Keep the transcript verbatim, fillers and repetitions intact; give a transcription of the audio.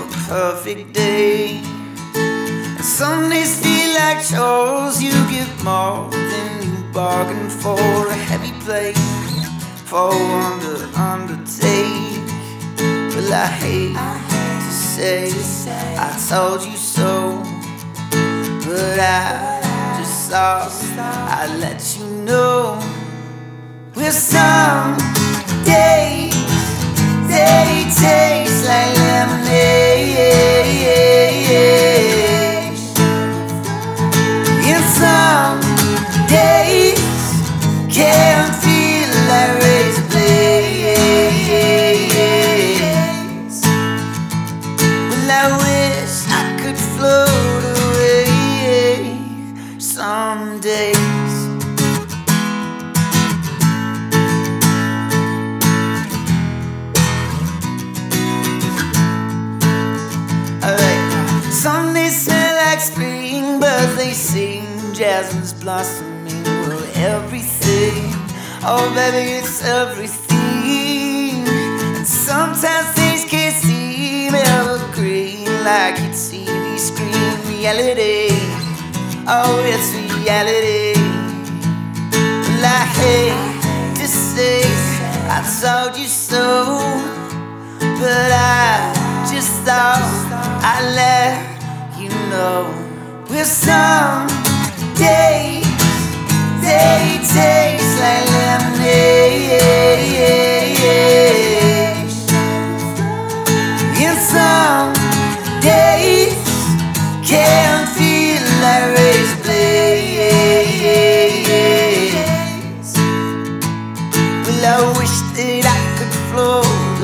a perfect day. And some days feel like chores. You get more than you bargained for. A heavy plate for one to undertake. Well, I hate to say I told you so, but I just thought I'd let you know. Well, some days they taste like lemonade, and some days can't feel like razor blades. Well, I wish I could float away some days. Some days smell like spring, but they sing jasmine's blossoming. Well, everything, oh baby, it's everything. And sometimes things can seem evergreen, like it's T V screen reality. Oh, it's reality. Well, I hate to say I told you so, but I just thought I'd let you know. Well, some days they taste like lemonade, and some days can't feel like razor blades. Well, I wish that I could float